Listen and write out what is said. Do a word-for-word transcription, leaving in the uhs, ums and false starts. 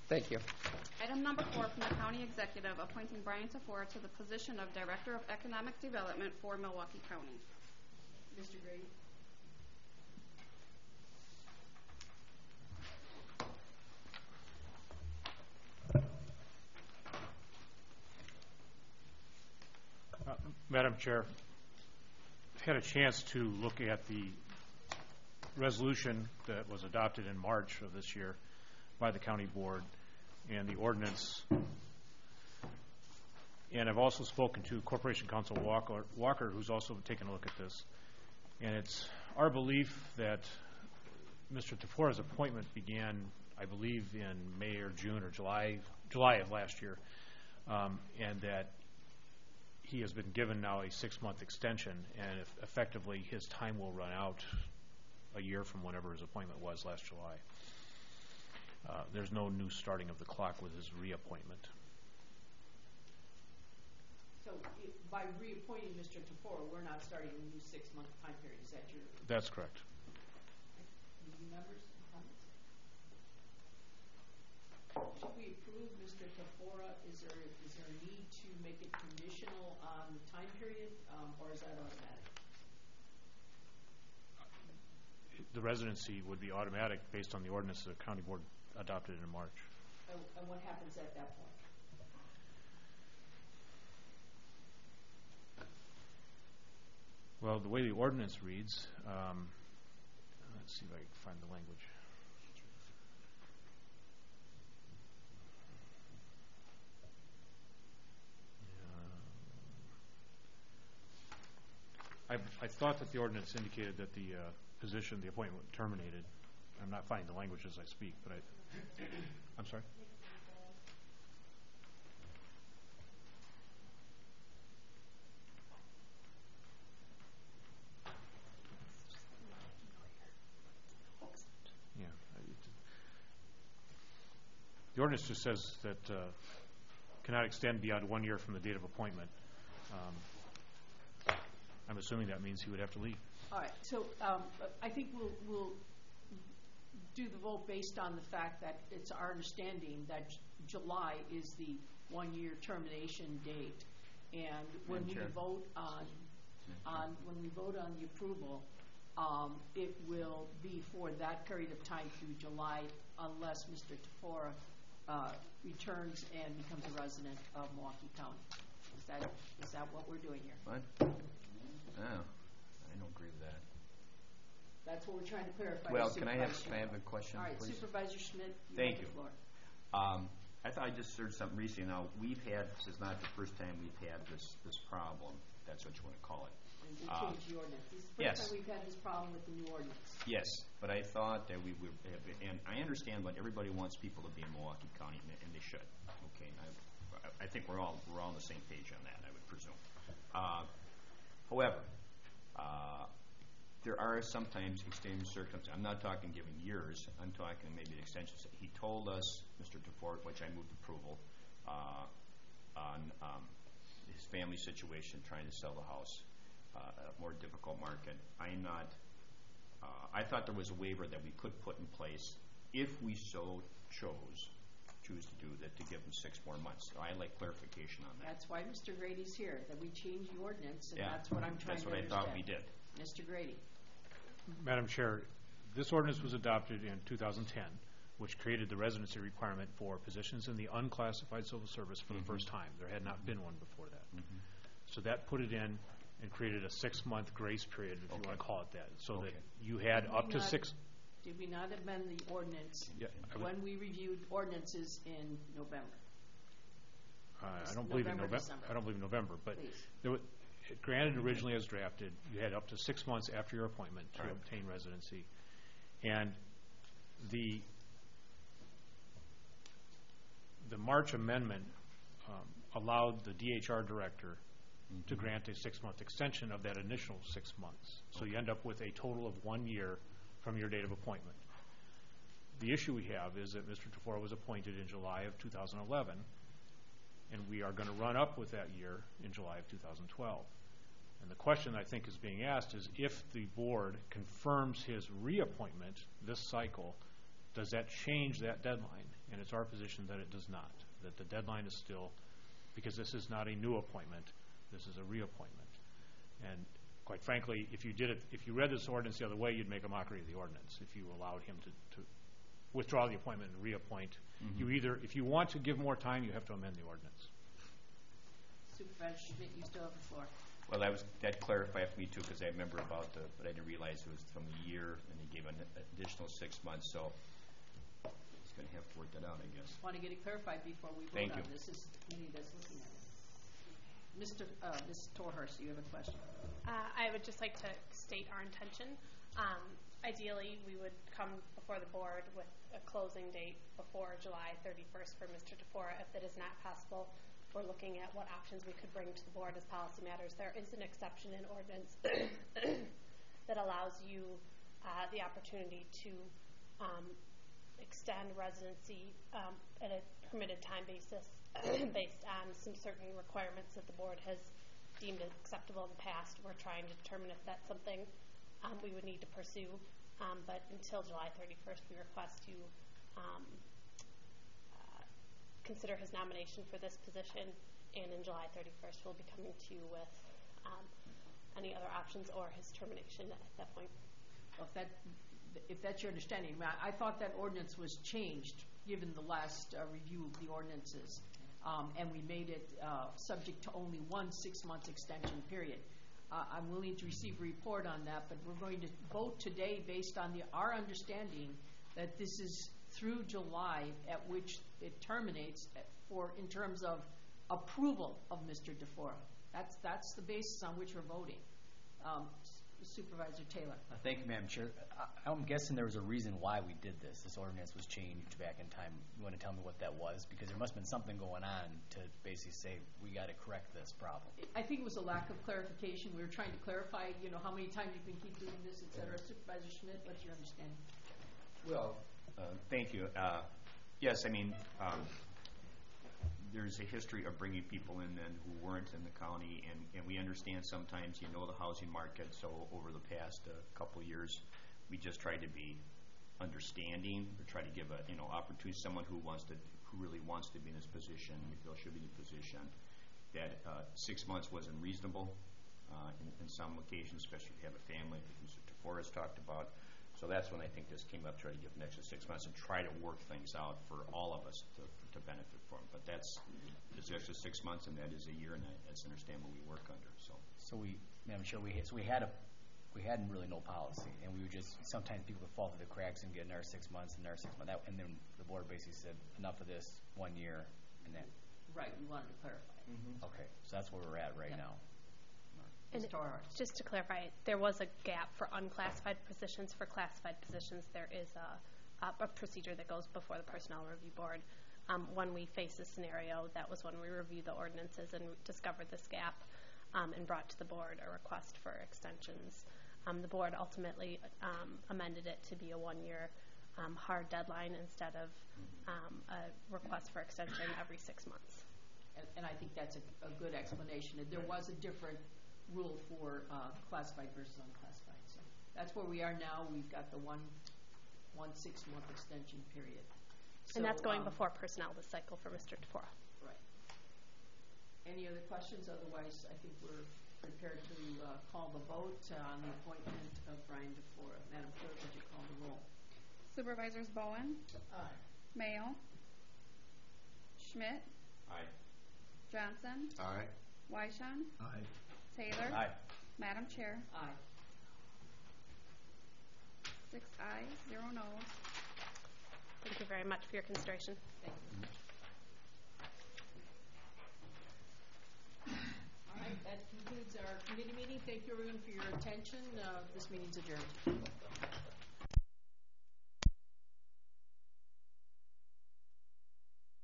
Thank you. Item number four from the County Executive, appointing Brian Tafora to the position of Director of Economic Development for Milwaukee County. Mister Grady. Uh, Madam Chair, I've had a chance to look at the resolution that was adopted in March of this year by the County Board and the ordinance. And I've also spoken to Corporation Counsel Walker, Walker, who's also taken a look at this. And it's our belief that Mister Tafora's appointment began, I believe, in May or June or July, July of last year, um, and that he has been given now a six-month extension, and if effectively his time will run out a year from whenever his appointment was last July. Uh, there's no new starting of the clock with his reappointment. So it, by reappointing Mister Tafora, we're not starting a new six-month time period. Is that your? That's correct. Any members? Comments? Should we approve Mister Tafora? Is there is there a need to make it conditional on the time period, um, or is that automatic? The residency would be automatic based on the ordinance the County Board adopted in March. And, and what happens at that point? Well, the way the ordinance reads, um, let's see if I can find the language. I, I thought that the ordinance indicated that the uh, position, the appointment terminated. I'm not finding the language as I speak, but I, I'm sorry? Yeah. The ordinance just says that uh, cannot extend beyond one year from the date of appointment. Um, I'm assuming that means he would have to leave. All right. So um, I think we'll, we'll do the vote based on the fact that it's our understanding that July is the one-year termination date, and when we vote on on when we vote on the approval, um, it will be for that period of time through July, unless Mister Tafora uh, returns and becomes a resident of Milwaukee County. Is that is that what we're doing here? What? Oh, I don't agree with that. That's what we're trying to clarify. Well, can I have can I have a question, All right, please? Supervisor Schmidt, you Thank have you. the floor. Um, I thought I just heard something recently. Now, we've had, this is not the first time we've had this this problem. That's what you want to call it. And we Uh, changed the ordinance. This is the first yes. time we've had this problem with the new ordinance. Yes, but I thought that we would, have, and I understand, but everybody wants people to be in Milwaukee County, and and they should. Okay, I, I think we're all we're all on the same page on that, I would presume. Uh, however, uh, there are sometimes extreme circumstances. I'm not talking giving years. I'm talking maybe extensions. He told us, Mister Tafora, which I moved approval, uh, on um, his family situation, trying to sell the house, uh, a more difficult market. I'm not. Uh, I thought there was a waiver that we could put in place if we so chose, choose to do that, to give him six more months. So I'd like clarification on that. That's why Mister Grady's here, that we changed the ordinance, and Yeah, that's what I'm trying that's to what I understand. thought we did. Mister Grady. Madam Chair, this ordinance was adopted in two thousand ten, which created the residency requirement for positions in the unclassified civil service for Mhm. the first time. There had not been one before that. Mm-hmm. So that put it in and created a six-month grace period, if Okay. you want to call it that, so Okay. that you had Did up we to not- six. Did we not amend the ordinance Yeah, I would- when we reviewed ordinances in November? Uh, I It's don't believe in November, November. December. I don't believe in November, but Please. there was, it granted originally as drafted, you had up to six months after your appointment to Right. obtain residency, and the the March amendment um, allowed the D H R director Mm-hmm. to grant a six-month extension of that initial six months. So you end up with a total of one year from your date of appointment. The issue we have is that Mister Tafora was appointed in July of two thousand eleven, and we are going to run up with that year in July of two thousand twelve. And the question I think is being asked is, if the board confirms his reappointment this cycle, does that change that deadline? and it's our position that it does not, that the deadline is still, because this is not a new appointment, this is a reappointment. And quite frankly, if you did it, if you read this ordinance the other way, you'd make a mockery of the ordinance if you allowed him to, to withdraw the appointment and reappoint. Mm-hmm. You either, if you want to give more time, you have to amend the ordinance. Supervisor Schmidt, you still have the floor. Well, that was, that clarified for me too, because I remember about the, but I didn't realize it was from a year, and he gave an additional six months, so he's gonna have to work that out, I guess. Want to get it clarified before we vote Thank on you. this. This is the committee that's looking at it. Mister Uh, Miz Torhurst, you have a question? Uh, I would just like to state our intention. Um, ideally, we would come before the board with a closing date before July thirty-first for Mister DeFora. If that is not possible, we're looking at what options we could bring to the board as policy matters. There is an exception in ordinance that allows you uh, the opportunity to um, extend residency um, at a permitted time basis based on some certain requirements that the board has deemed acceptable in the past. We're trying to determine if that's something um, we would need to pursue. Um, but until July thirty-first, we request you um, uh, consider his nomination for this position, and in July thirty-first, we'll be coming to you with um, any other options or his termination at that point. Well, if that, if that's your understanding, I, mean, I thought that ordinance was changed given the last uh, review of the ordinances, um, and we made it uh, subject to only one six-month extension period. Uh, I'm willing to receive a report on that, but we're going to vote today based on the, our understanding that this is through July at which it terminates at, for in terms of approval of Mister DeFora. That's that's the basis on which we're voting. Um, Supervisor Taylor. Uh, thank you, Madam Chair. I, I'm guessing there was a reason why we did this. This ordinance was changed back in time. You want to tell me what that was? Because there must have been something going on to basically say we got to correct this problem. I think it was a lack of clarification. We were trying to clarify, you know, how many times you can keep doing this, et cetera. Supervisor Schmidt, what's your understanding? Well, uh, thank you. Uh, yes, I mean, um, there's a history of bringing people in then who weren't in the county, and, and we understand sometimes, you know, the housing market. So over the past uh, couple years, we just tried to be understanding, or try to give a, you know, opportunity to someone who wants to, who really wants to be in this position, we feel should be in the position, that uh, six months wasn't reasonable uh, in, in some occasions, especially if you have a family, as Mister DeFora has talked about. So that's when I think this came up, try to give an extra six months and try to work things out for all of us to, to benefit from. But that's, it's extra six months, and that is a year, and that's understand what we work under. So, So we, Madam Chair, we had, so we had a, we had really no policy, and we would just, sometimes people would fall through the cracks and get another six months and another six months, that, and then the board basically said enough of this, one year, and then. Right, we wanted to clarify. mm-hmm. Okay, so that's where we're at right Yeah. now. And Miz Torhurst. just to clarify, there was a gap for unclassified positions. For classified positions, there is a, a, a procedure that goes before the Personnel Review Board. Um, when we face this scenario, that was when we reviewed the ordinances and discovered this gap um, and brought to the board a request for extensions. Um, the board ultimately um, amended it to be a one-year um, hard deadline instead of um, a request for extension every six months. And, and I think that's a, a good explanation. There was a different rule for uh, classified versus unclassified. So that's where we are now. We've got the one, one six-month extension period. And So, that's going um, before personnel this cycle for Mister DeFora. Right. Any other questions? Otherwise, I think we're prepared to uh, call the vote uh, on the appointment of Brian DeFora. Madam Clerk, would you call the roll? Supervisors Bowen, Aye. Mayo, Schmidt, Aye. Johnson, Aye. Wyshan, Aye. Taylor. Aye. Madam Chair, Aye. six ayes, zero noes. Thank you very much for your consideration. Thank you. All right, that concludes our committee meeting. Thank you, everyone, for your attention. Uh, This meeting's adjourned.